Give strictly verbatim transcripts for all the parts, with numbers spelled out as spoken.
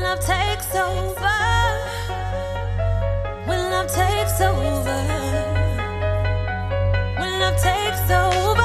love takes over, when love takes over, when love takes over.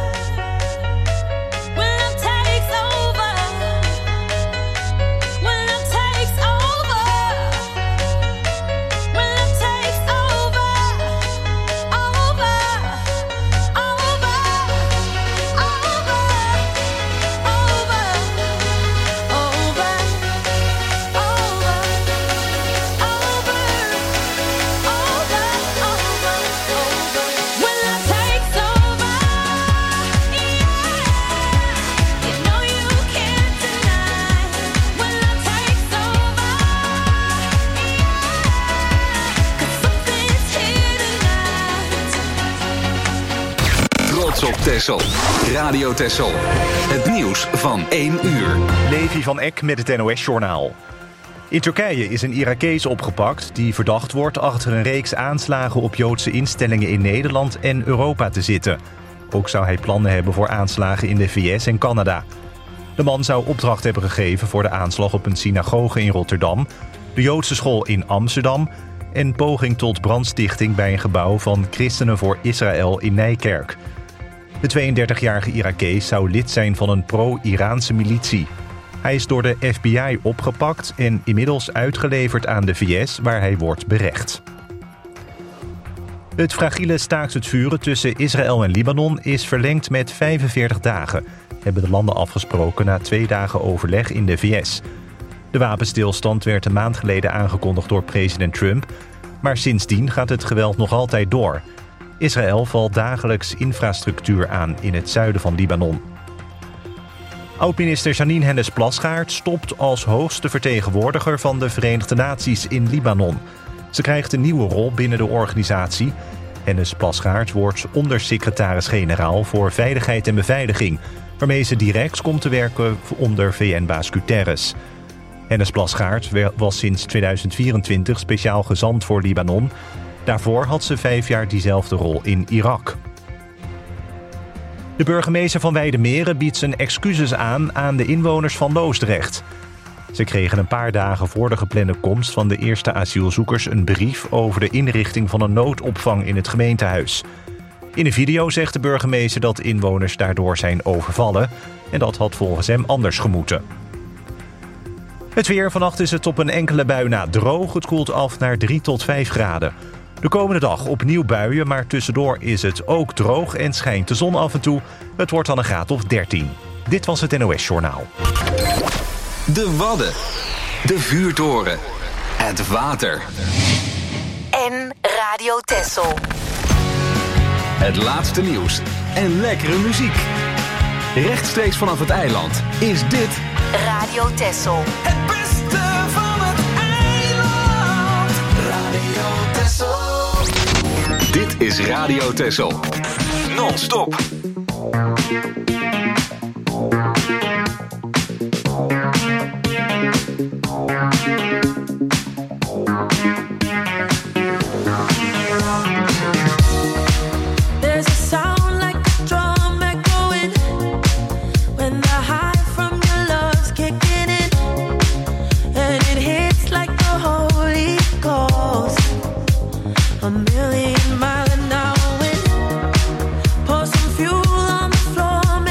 Op Texel. Radio Texel. Het nieuws van één uur. Levi van Eck met het N O S-journaal. In Turkije is een Irakees opgepakt die verdacht wordt achter een reeks aanslagen op Joodse instellingen in Nederland en Europa te zitten. Ook zou hij plannen hebben voor aanslagen in de V S en Canada. De man zou opdracht hebben gegeven voor de aanslag op een synagoge in Rotterdam, de Joodse school in Amsterdam en poging tot brandstichting bij een gebouw van Christenen voor Israël in Nijkerk. De tweeëndertigjarige Irakees zou lid zijn van een pro-Iraanse militie. Hij is door de F B I opgepakt en inmiddels uitgeleverd aan de V S, waar hij wordt berecht. Het fragiele staakt het vuren tussen Israël en Libanon is verlengd met vijfenveertig dagen, hebben de landen afgesproken na twee dagen overleg in de V S. De wapenstilstand werd een maand geleden aangekondigd door president Trump, maar sindsdien gaat het geweld nog altijd door. Israël valt dagelijks infrastructuur aan in het zuiden van Libanon. Oud-minister Jeanine Hennis-Plasgaard stopt als hoogste vertegenwoordiger van de Verenigde Naties in Libanon. Ze krijgt een nieuwe rol binnen de organisatie. Hennis-Plasgaard wordt ondersecretaris-generaal voor Veiligheid en Beveiliging, waarmee ze direct komt te werken onder V N-baas Guterres. Hennis-Plasgaard was sinds tweeduizend vierentwintig speciaal gezant voor Libanon. Daarvoor had ze vijf jaar diezelfde rol in Irak. De burgemeester van Weidemeren biedt zijn excuses aan aan de inwoners van Loosdrecht. Ze kregen een paar dagen voor de geplande komst van de eerste asielzoekers een brief over de inrichting van een noodopvang in het gemeentehuis. In een video zegt de burgemeester dat inwoners daardoor zijn overvallen en dat had volgens hem anders gemoeten. Het weer, vannacht is het op een enkele bui na droog. Het koelt af naar drie tot vijf graden. De komende dag opnieuw buien, maar tussendoor is het ook droog en schijnt de zon af en toe. Het wordt dan een graad of dertien. Dit was het N O S-journaal. De Wadden. De vuurtoren. Het water. En Radio Texel. Het laatste nieuws en lekkere muziek. Rechtstreeks vanaf het eiland is dit Radio Texel. Het beste van het eiland. Radio Texel. Dit is Radio Texel. Non-stop. A million mile an hour wind. Pour some fuel on the floor.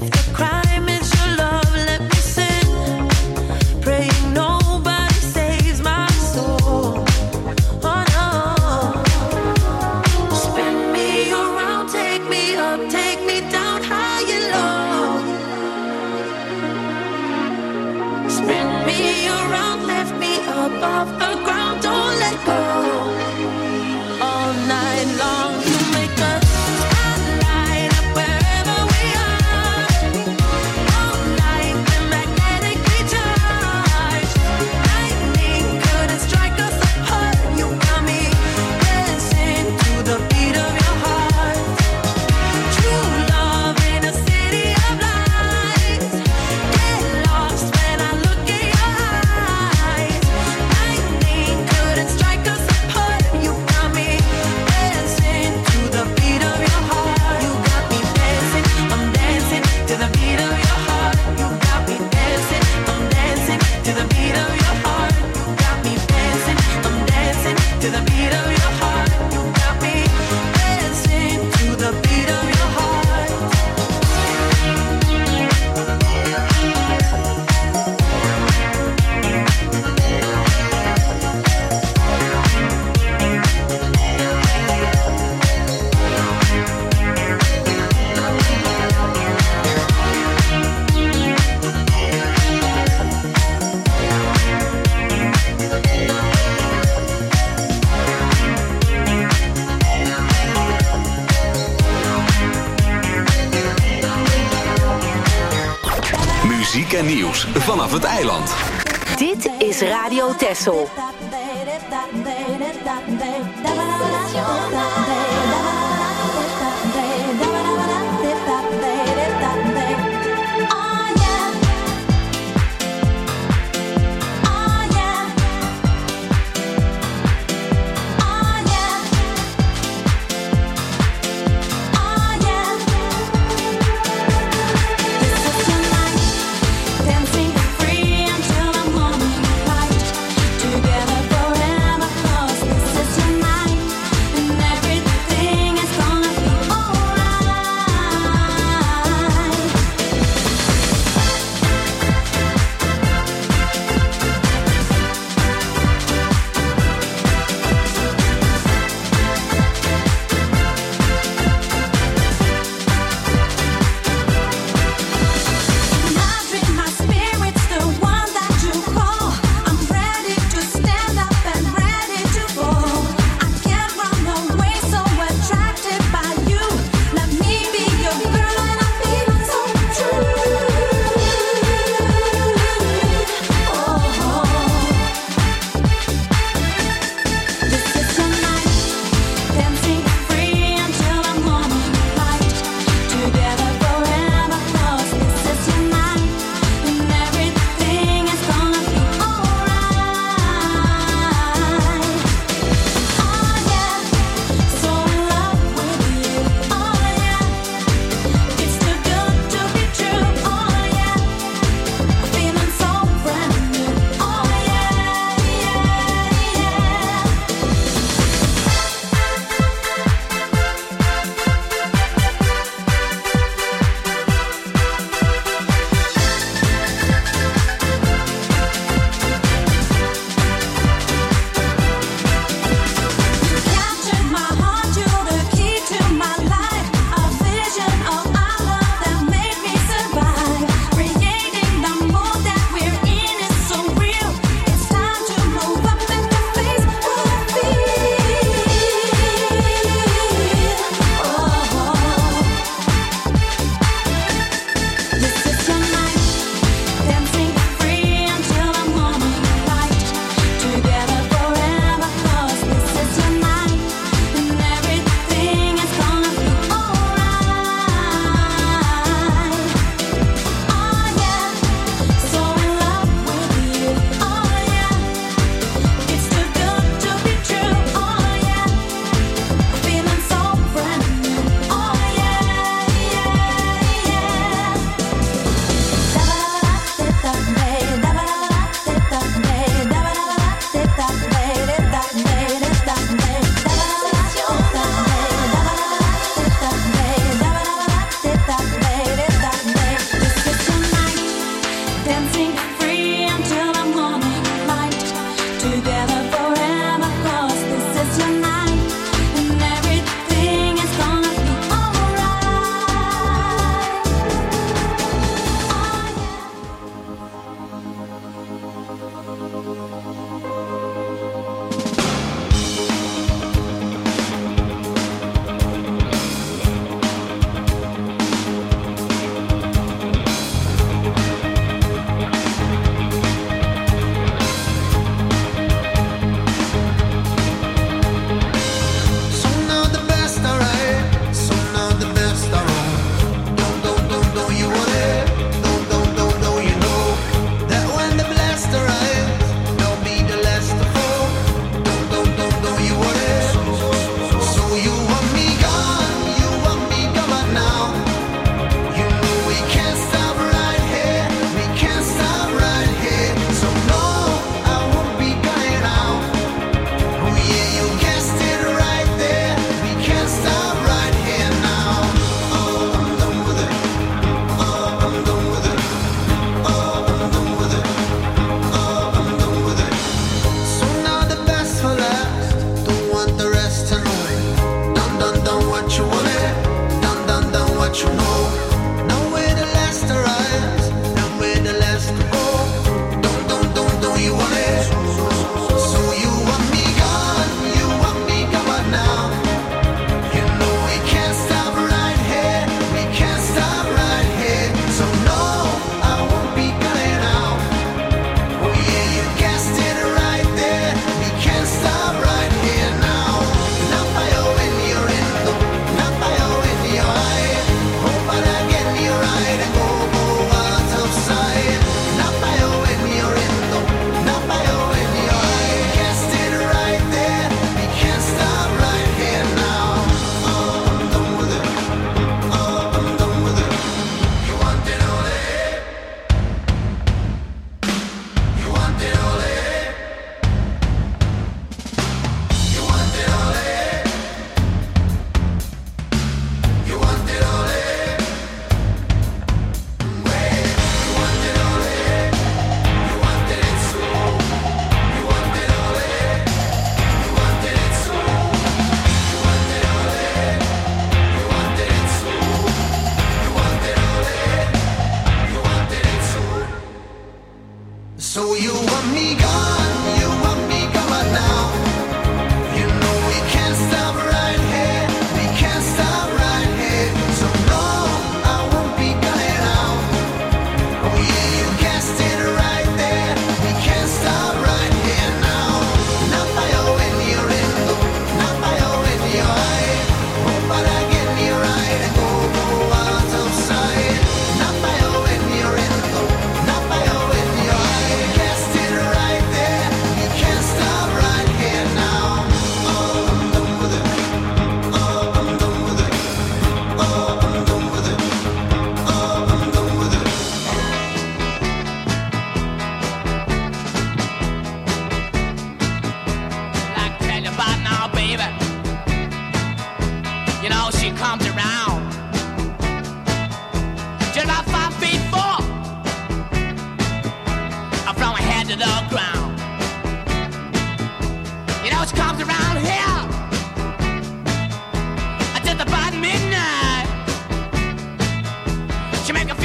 Muziek en nieuws vanaf het eiland. Dit is Radio Texel. Dancing free until the morning light. Together.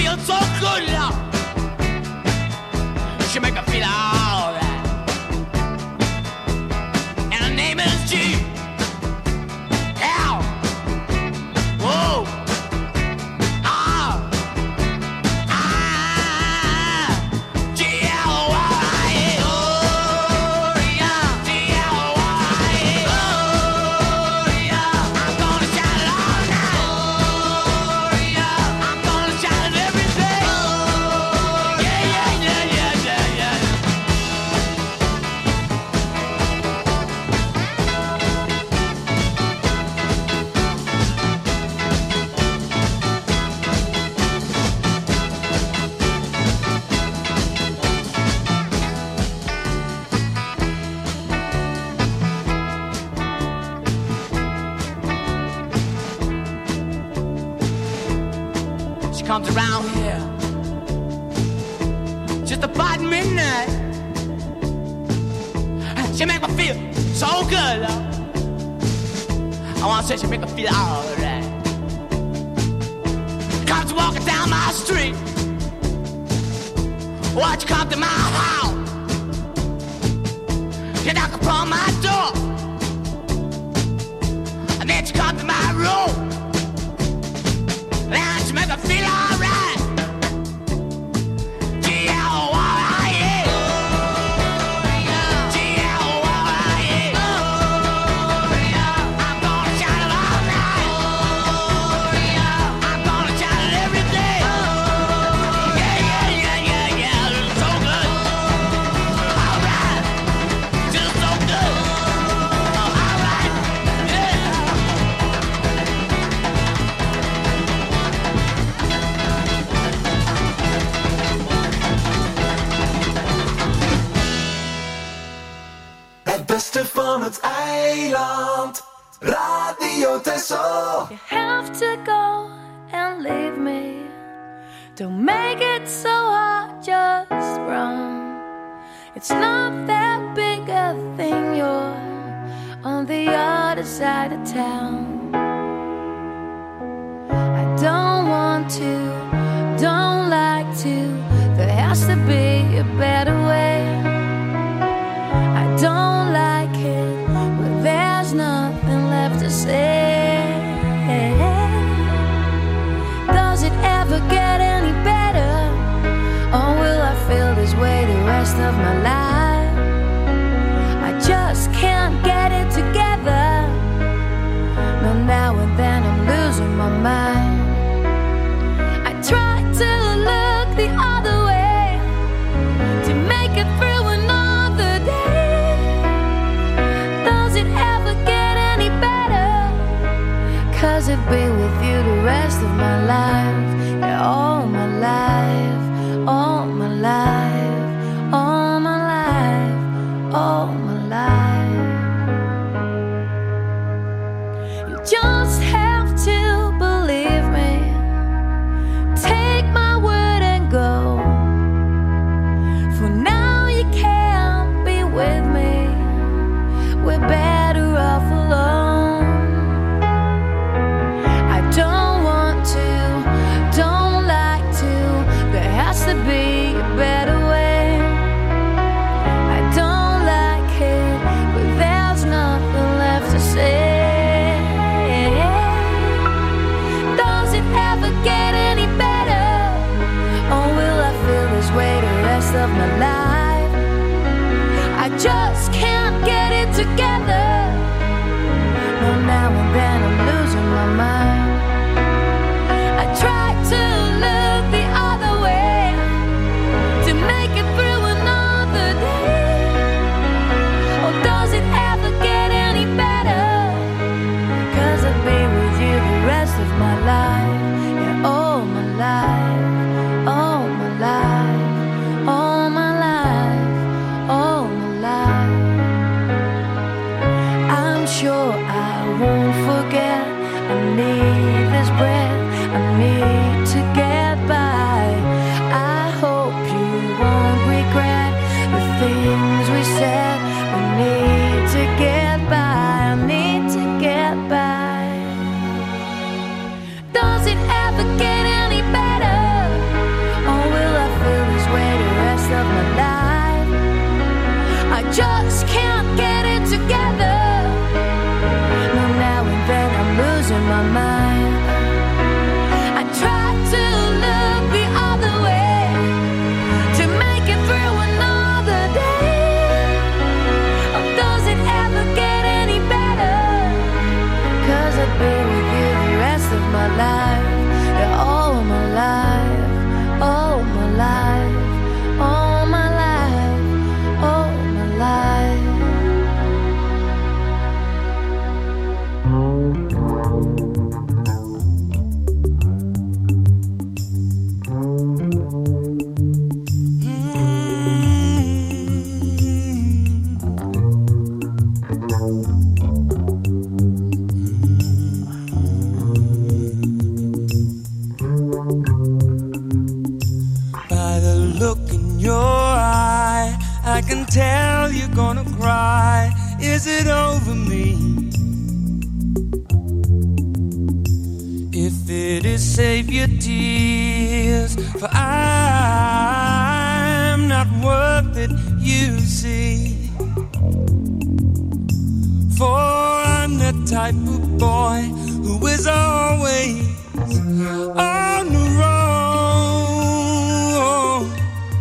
feel so good, love. She make me feel alright. And her name is G. L. Whoa. Ah. Ah. G L Y. Oh, yeah. G L Y. Oh, yeah. I'm gonna shout it all night. Oh, yeah. I'm gonna shout it every day. Oh, yeah, yeah, yeah, yeah, yeah, yeah. She comes around here just about midnight. She make me feel so good, love. I wanna say she make me feel alright. Comes walking down my street. Watch you come to my house. You knock upon my door. And then she come to my room. And she make me feel alright. G L Y E. G L Y E. I'm gonna shout it all night. I'm gonna shout it every day. Yeah, yeah, yeah, yeah, yeah. It's so good. Alright. Just so good. Alright. Yeah. Het beste van het eiland. Radio Texel. You have to go and leave me. Don't make it so hard, just run. It's not that big a thing, you're on the other side of town. I don't want to, don't like to. There has to be a better way. I don't like it, but there's nothing left to say. Does it ever get any better? Or will I feel this way the rest of my life? I just can't get it together. No, now and then I'm losing my mind. I try to look the other way to make it through another day. Does it ever get any better? 'Cause I'd be with you the rest of my life. Yeah, all my life, all my life, all my life, all my life. You just have to believe me. Take my word and go. For now you can't be with me. We're better off alone. I don't want to, don't lie look in your eye, I can tell you're gonna cry. Is it over me? If it is, save your tears, for I'm not worth it, you see. For I'm the type of boy who is always on the road.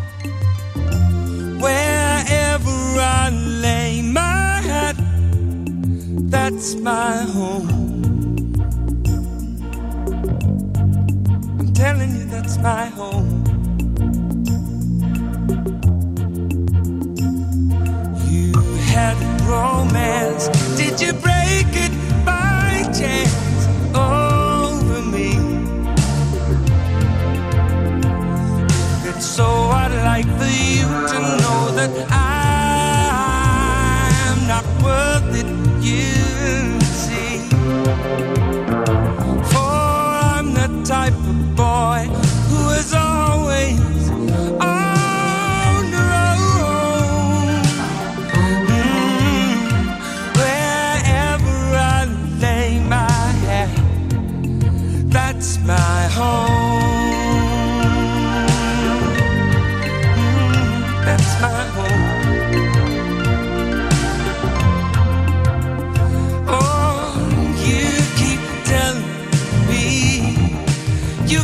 Wherever I lay my hat, that's my home. I'm telling you, that's my home. You had romance, did you break it by chance over me? If it's so, I'd like for you to know that I'm not worth it, you see. For I'm the type of boy who is always on the road. Mm, wherever I lay my head, that's my home. Mm, that's my home. Oh, you keep telling me you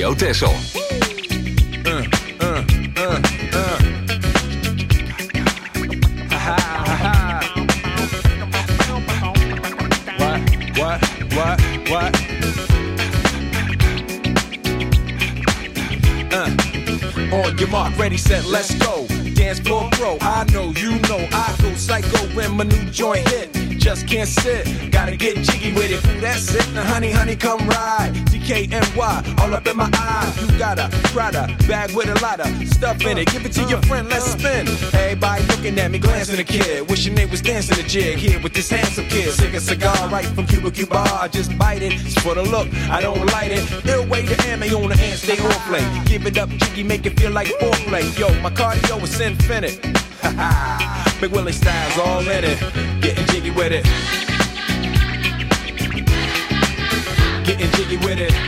Radio Texel. Uh, uh, uh, uh. Ha, ha, ha. What, what, what, what? Uh. On your mark, ready, set, let's go. Dance floor pro, I know, you know, I go psycho when my new joint hit. Just can't sit, gotta get jiggy with it. Ooh, that's it, now honey, honey, come ride. D K N Y, all up in my eye. You got a Prada bag with a lot of stuff in it. Give it to your friend, let's spin. Everybody looking at me, glancing a kid. Wishing they was dancing a jig here with this handsome kid. Sick a cigar right from Cuba Cuba. I just bite it, it's for the look, I don't light it. Ill way to ammo on the hand, stay on play. Give it up, jiggy, make it feel like foreplay. Yo, my cardio is infinite. Ha ha. Big Willie style's all in it. Getting jiggy with it. Getting jiggy with it.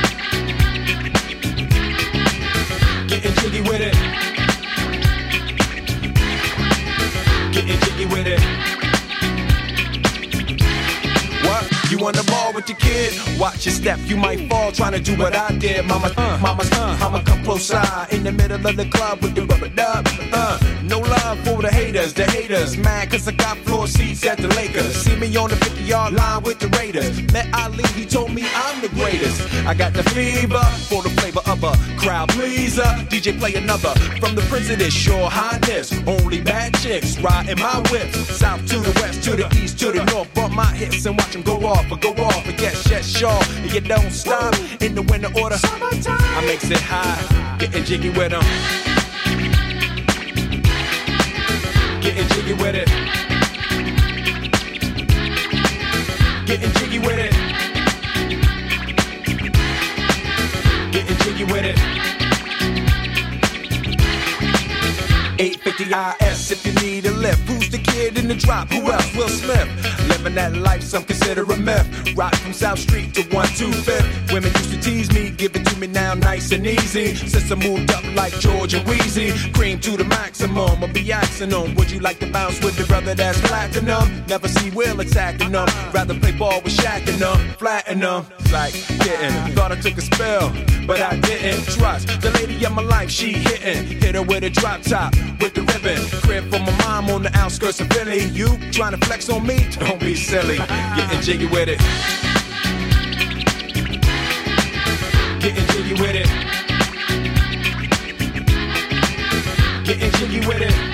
Getting jiggy with it. Getting jiggy with it. What? You on the ball with your kid? Watch your step, you might fall trying to do what I did. Mama, uh, mama, uh, mama, come close side in the middle of the club with the rubber dub. Uh, no love for the haters, the haters. Mad cause I got floor seats at the Lakers. See me on the fifty-yard line with the Raiders. Met Ali, he told me I'm the greatest. I got the fever for the flavor of a crowd pleaser. D J play another from the Prince of this Your Highness. Only bad chicks riding my whip. South to the west, to the east, to the north. Bump my hips and watch them go off, or go off, and get shut shaw. And you don't stop in the winter order. I makes it high, getting jiggy with them. Getting jiggy with it. Getting jiggy with it. Getting jiggy with it. eight fifty I S if you need a lift. Who's the kid in the drop? Who else? Will Smith. Living that life, some consider a myth. Rock from South Street to one two fifth. Women used to tease me, give it to me now nice and easy. Since I moved up like George and Wheezy, cream to the maximum, I'll be axing them. Would you like to bounce with the brother that's platinum? Never see Will attacking them. Rather play ball with Shaq and them, flatten them. Like getting, thought I took a spell, but I didn't. Trust the lady of my life, she hitting. Hit her with a drop top, with the ribbon. Crib for my mom on the outskirts of Philly. You trying to flex on me? Don't be silly. Getting jiggy with it. Getting jiggy with it. Getting jiggy with it.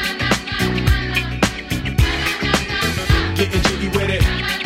Getting jiggy with it.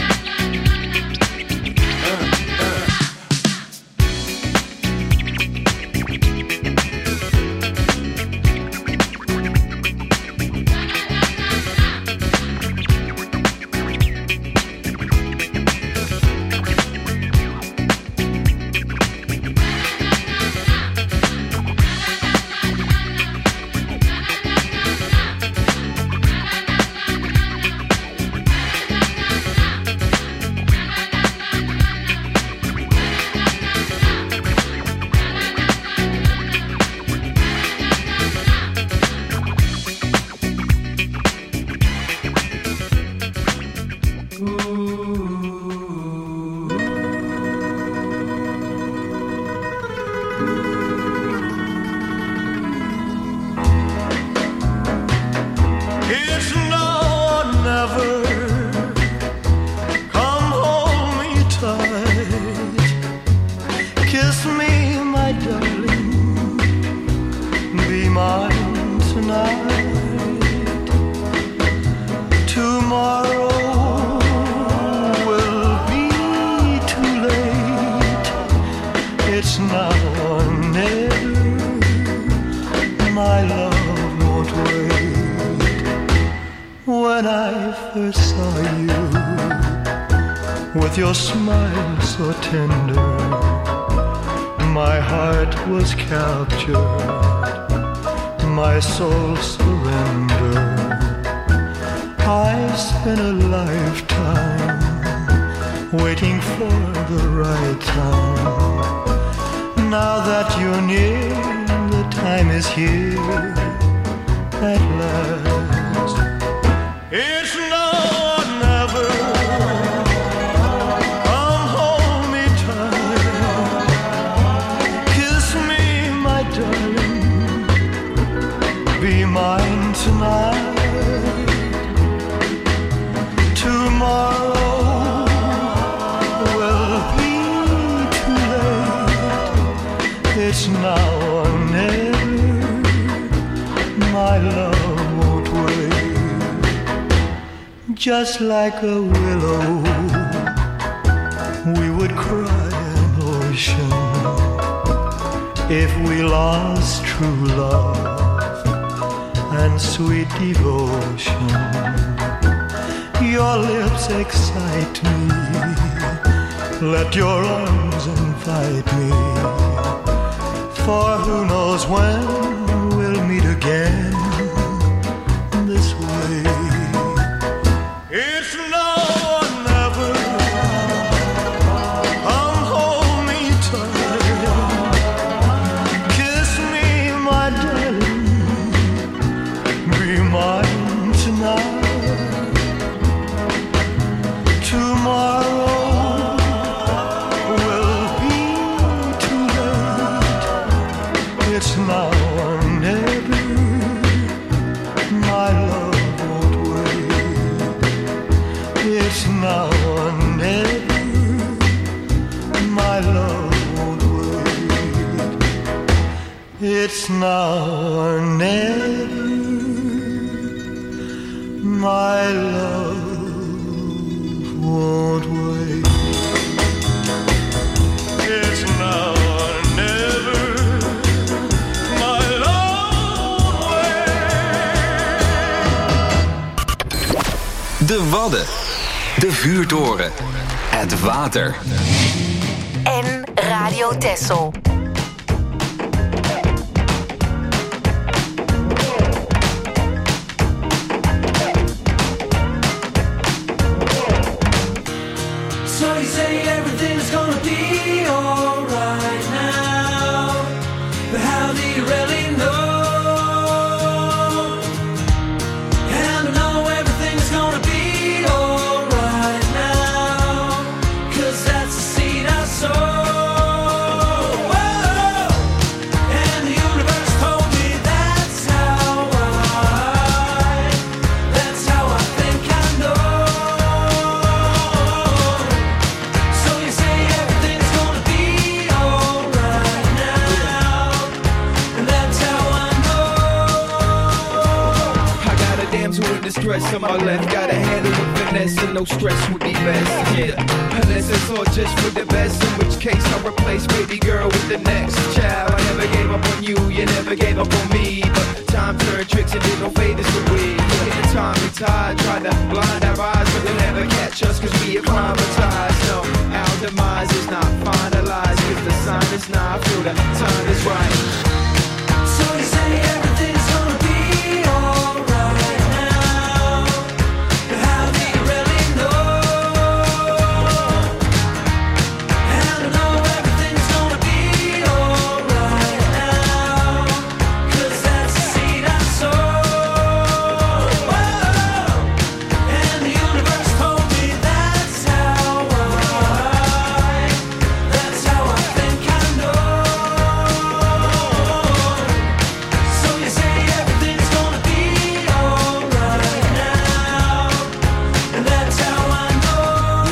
Your smile so tender, my heart was captured, my soul surrendered. I spent a lifetime waiting for the right time. Now that you're near, the time is here at last. It's now or never. Come hold me tight, kiss be mine tonight. Tomorrow will be too late. It's now or never. My love won't wait. Just like a willow, we would cry an ocean if we lost true love and sweet devotion. Your lips excite me, let your arms invite me, for who knows when we'll meet again this way. It's now or never. Come hold me tight, kiss me, my darling, be mine tonight. Tomorrow will be too late. It's now or never. My love won't wait. It's now or never. My love won't wait. It's now or never. My love won't wait. It's now or never. My love won't wait. De Wadden. De Vuurtoren. Het water. En Radio Texel. So you say everything's gonna be alright now, but how do you really know? And I know everything's gonna be alright now, 'cause that's the seed I sow. Whoa. And the universe told me that's how I, that's how I think I know. So you say everything's gonna be alright now, and that's how I know. I got a damsel in distress on my left. Got a handle with finesse and no stress would be best. Yeah, unless it's all just for the best. In which case I'll replace baby girl with the next child. I never gave up on you, you never gave up on me. But time turned tricks and did no favors for we. In time we tied, tried to blind our eyes, but they'll never catch us 'cause we acclimatized. No, our demise is not finalized, 'cause the sign is not, I feel the time is right. So you say everything's gonna be alright now, but how do you really know? And I know everything's gonna be alright now, 'cause that's the seed I sow. Whoa. And the universe told me that's how I, that's how I think I know. So you say everything's gonna be alright now, and that's how I know.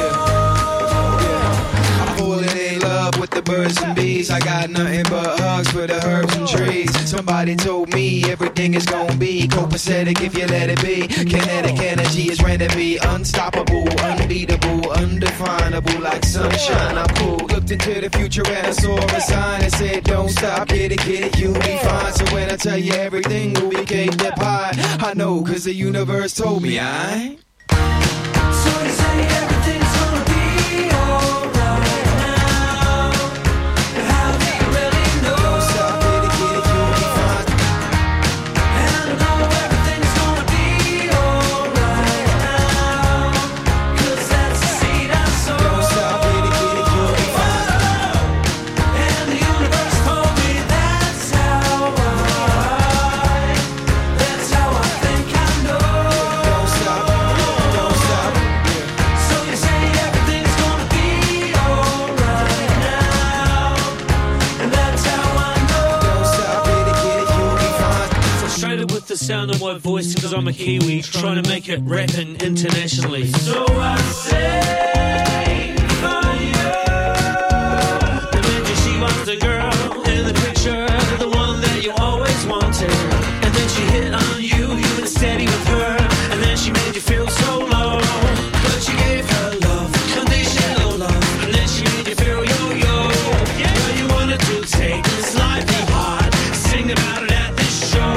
I'm falling in love with the birds and bees. I got nothing but hugs for the herbs and trees. Somebody told me everything is gonna be copacetic if you let it be. Kinetic energy is ready to be unstoppable, unbeatable, undefinable, like sunshine. I pulled, looked into the future and I saw a sign that said, don't stop, get it, get it, you'll be fine. So when I tell you everything will be cake that pie, I know 'cause the universe told me I. So you say everything's gonna be alright now, but how do you really know? Don't stop, get it, get it, you'll be fine. And I know everything's gonna be alright now, 'cause that's the seed I sow. Don't stop, get it, get it, you'll be fine. And the universe told me that's how I, that's how I think I know. Don't stop, don't stop. So you sound of my voice because I'm a Kiwi, trying to make it rapping internationally. So I say for you. Imagine she was the girl in the picture, the one that you always wanted. And then she hit on you, you were steady with her, and then she made you feel so low. But you gave her love, conditional love, and then she made you feel yo-yo. Yeah, well, you wanted to take this life be hard, sing about it at this show.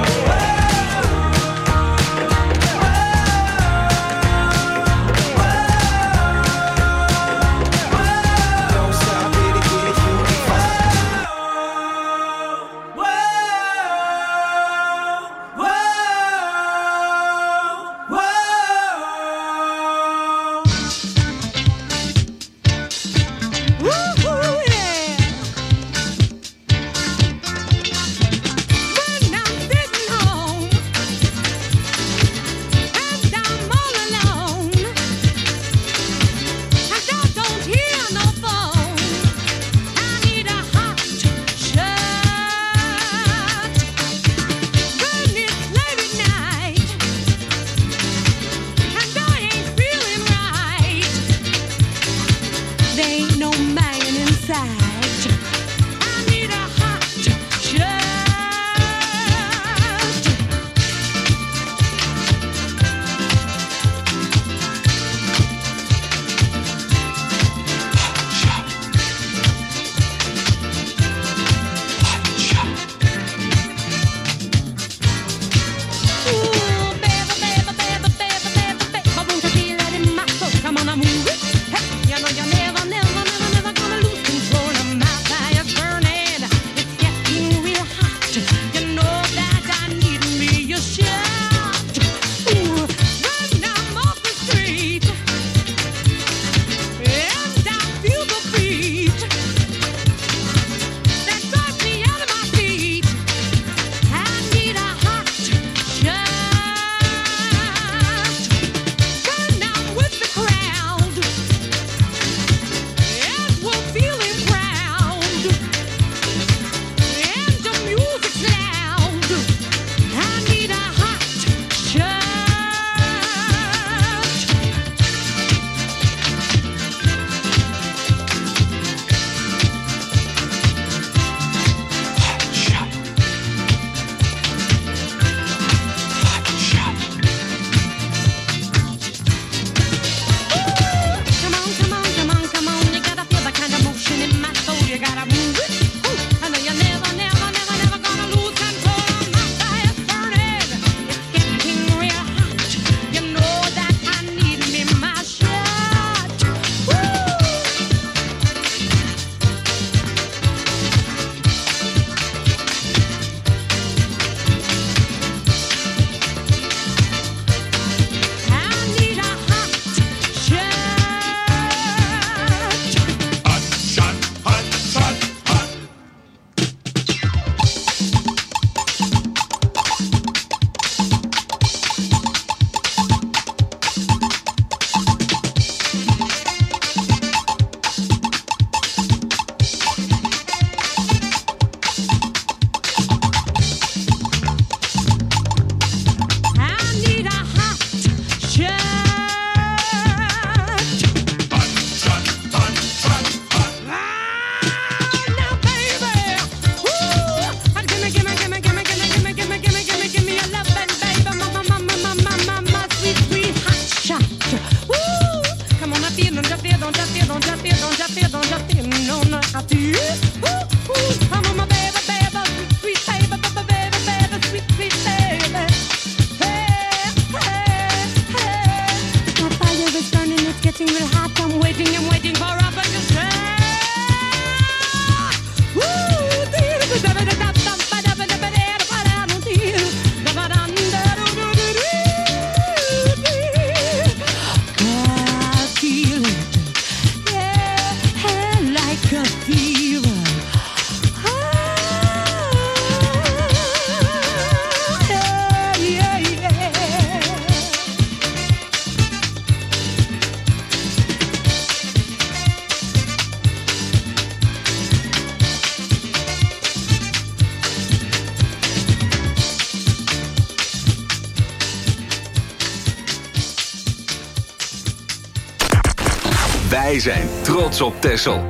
Wij zijn trots op Texel.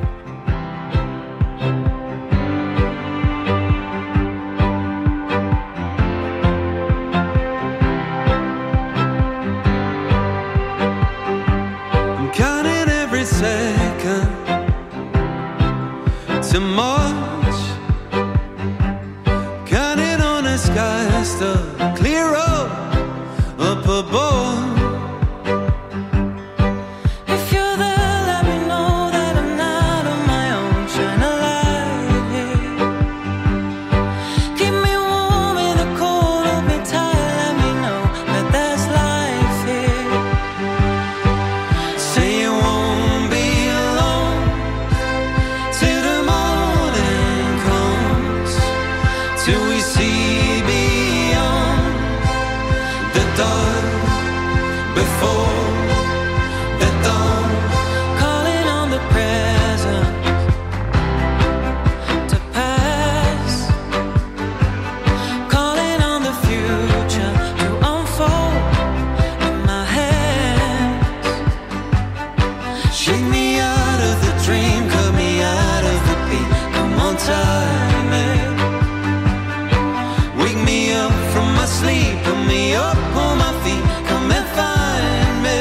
I'm counting every second to March, counting on the skies to clear up up above. If you're there, let me know that I'm not on my own. Shine a light here. Keep me warm in the cold, hold me tight. Let me know that there's life here. Say you won't be alone till the morning comes, till we see beyond the dark before the dawn. Calling on the present to pass, calling on the future to unfold in my hands. Shake me out of the dream, cut me out of the beat. Come on, time it. Wake me up from my sleep, put me up on my feet. Come and find me.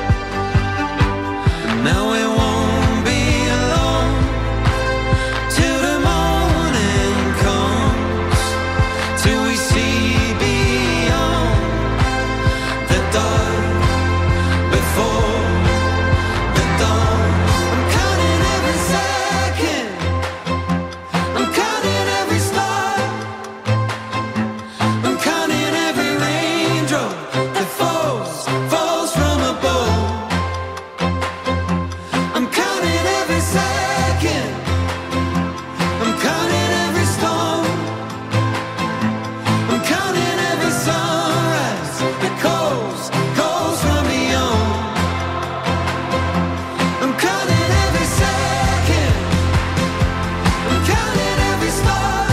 Now it won't be alone till the morning comes, till we see beyond the dark before the dawn. I'm counting every second, I'm counting every star, I'm counting every raindrop that falls, falls from above. I'm counting every second, I'm counting every storm, I'm counting every sunrise that calls, calls from beyond. I'm counting every second, I'm counting every star,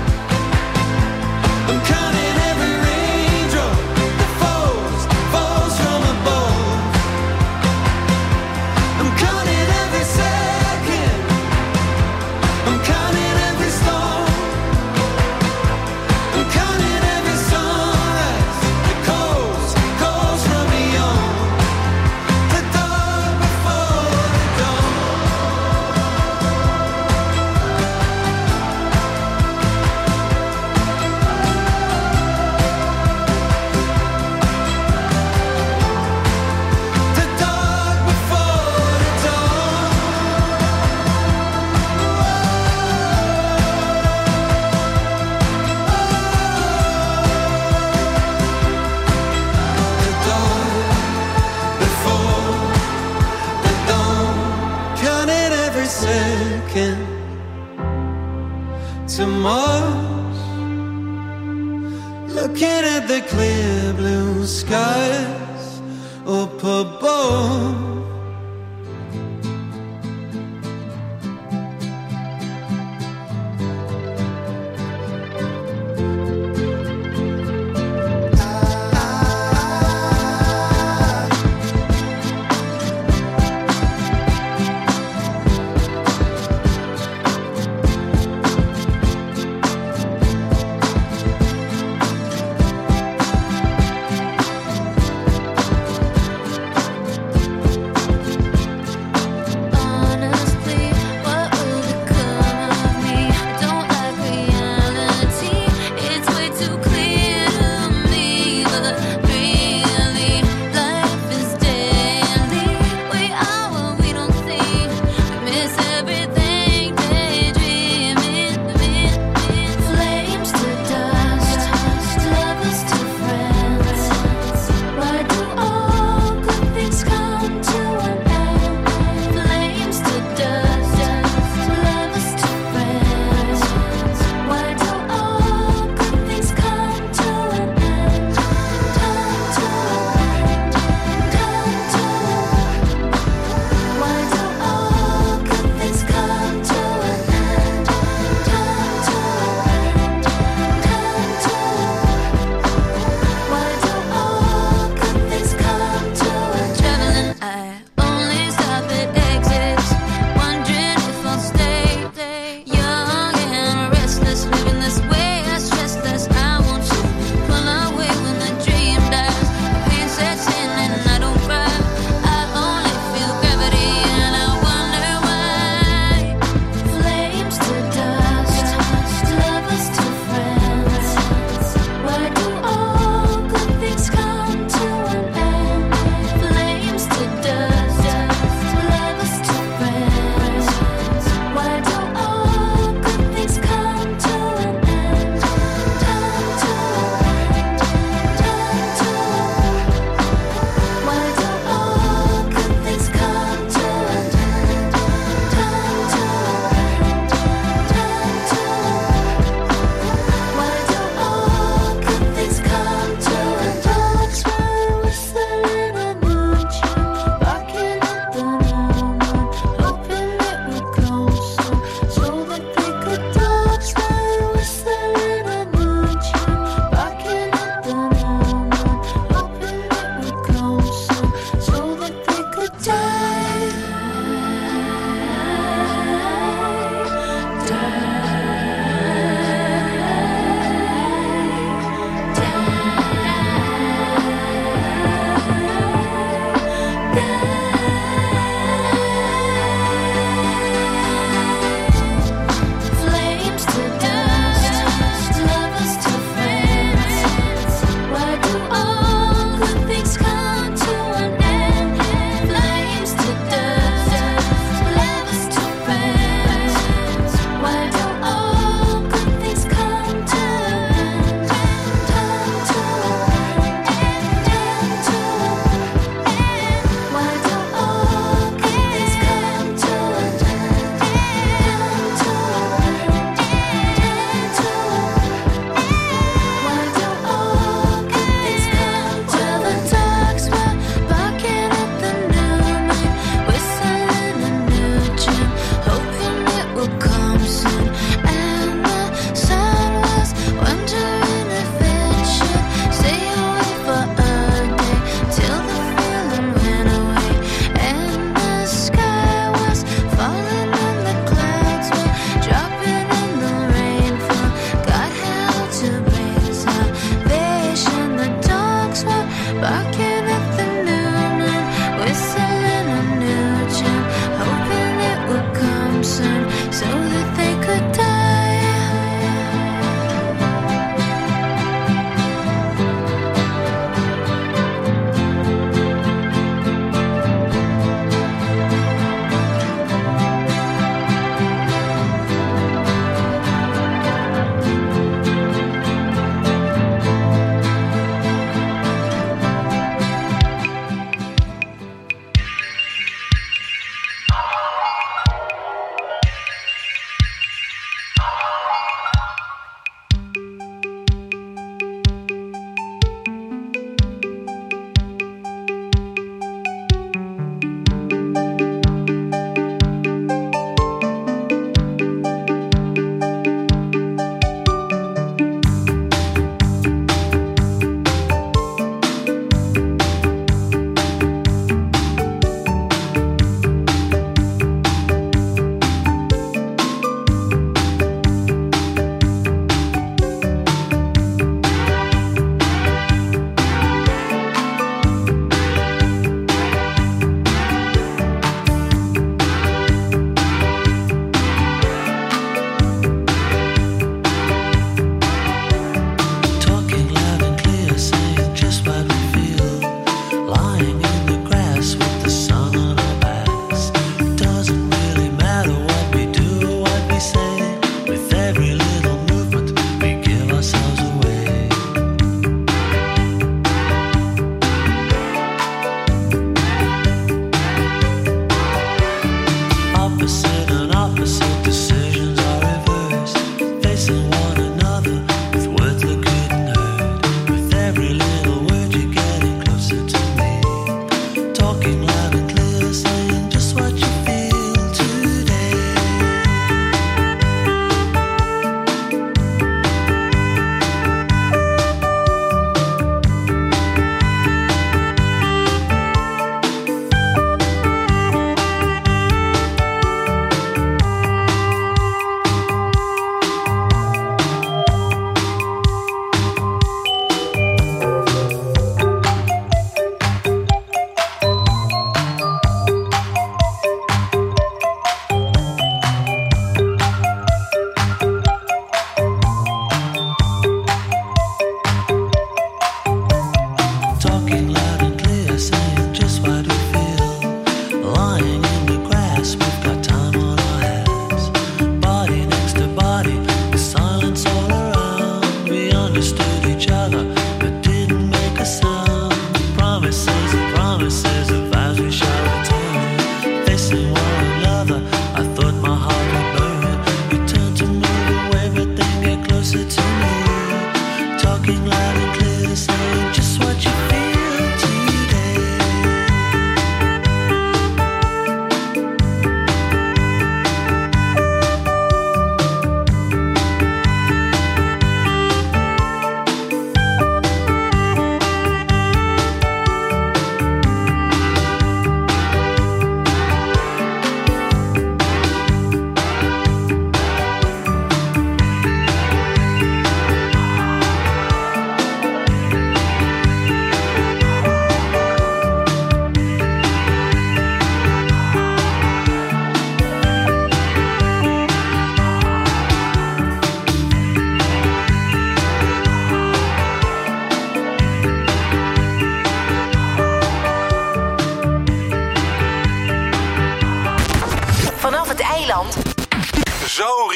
I'm counting every raindrop that falls, falls from above. I'm counting every second, I'm counting every storm, I'm counting every sunrise that calls, calls from beyond the dark before the dawn. The dark before the dawn. The dark before the dawn. Counting every second to Mars, looking at the clear blue skies up above.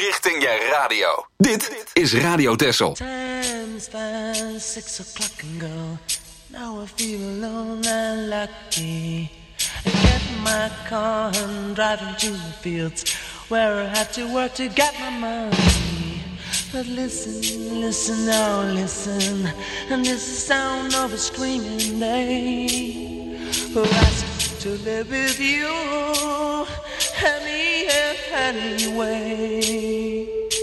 richting je radio. Dit is Radio Texel. Time's fine, six o'clock and go. Now I feel alone and lucky. I get in my car and driving to the fields where I have to work to get my money. But listen, listen, now listen, and this is the sound of a screaming day who asked to live with you any anyway.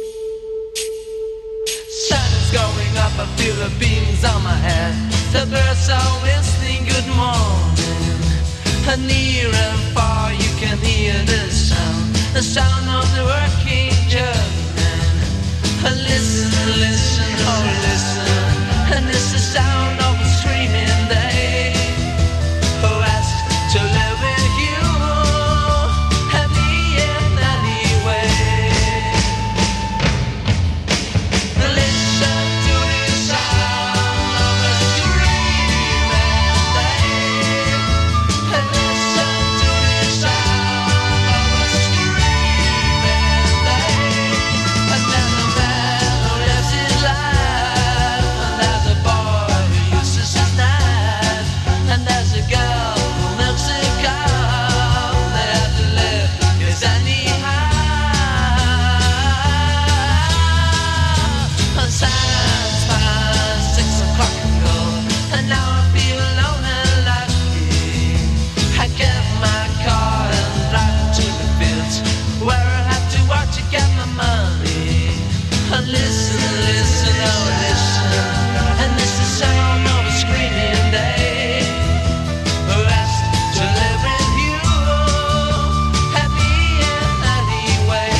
Sun is going up, I feel the beams on my head. The birds are whistling good morning. And near and far you can hear the sound, the sound of the working German. And listen, listen, oh listen, and it's the sound of a screaming day who asked to live with you and me in any way. Listen to the sound of a screaming day. And listen to the sound of a screaming day. And then a man who lives his life, and there's a boy who uses his knife, and there's a girl who milks a cow. They have to live, yes anyhow. And silence past six o'clock ago, and now I feel alone and lucky. I get my car and drive to the fields where I have to work to get my money. And listen, listen, oh listen, and this is the sound of a screaming day who asked to live with you and me in any way.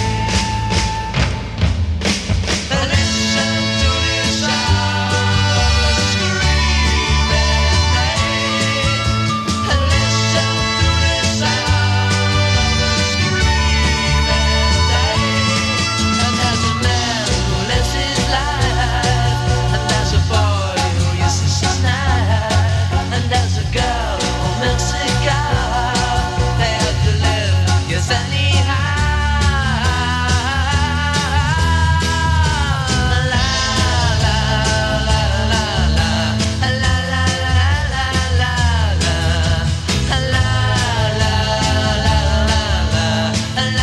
And listen to the sound of a screaming day. And listen to the sound of a screaming day. And there's a man who lives his life, and there's a boy who uses his knife, and there's a girl who milks a cow. They have to live, yes anyhow. La la la la la la, la la la la la la, la la la la la, la la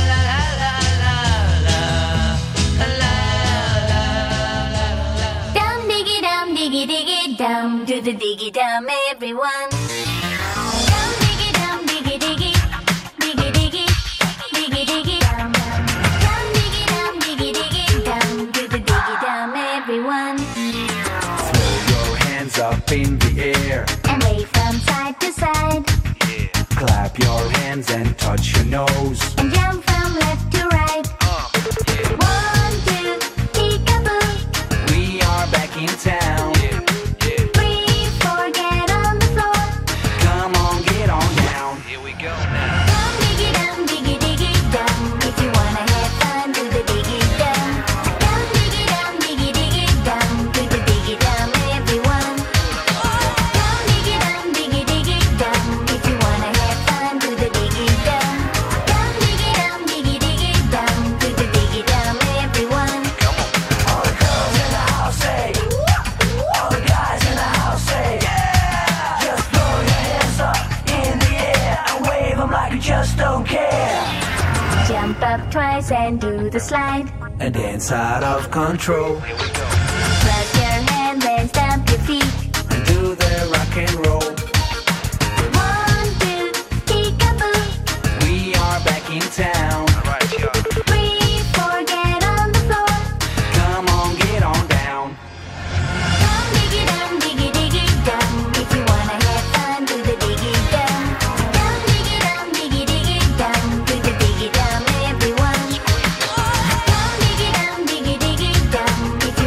Dum diggy dum diggy diggy dum, do the diggy dum, everyone. Dum diggy dum diggy diggy, diggy diggy, diggy diggy dum. Dum diggy dum diggy diggy dum, do the diggy dum, everyone. Throw your hands up in the air. And wave from side to side, Clap your hands and touch your nose. and jump from left to right. One, two, peekaboo. We are back in town. Three, four, get on the floor. Come on, get on down. Dum diggy dum diggy diggy dum. If you wanna have fun, do the diggy dum. Dum diggy dum diggy diggy dum. Do the diggy dum, everyone. Dum diggy dum diggy diggy dum. If you wanna have fun, do the diggy dum. Dum diggy dum diggy diggy dum. Do the diggy dum, everyone. All the girls in the house say, all the guys in the house say, yeah. Just throw your hands up in the air and wave them like you just don't care. Jump up twice and do the slide. And dance out of control Clap your hands and stamp your feet. and do the rock and roll. One, two, peekaboo. We are back in town. Three, four, get on the floor. Come on, get on down. Dum diggy dum diggy diggy dum. If you wanna have fun, do the diggy dum. Dum diggy dum diggy diggy dum. Do the diggy dum, everyone. Dum diggy dum diggy diggy dum. If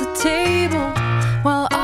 the table while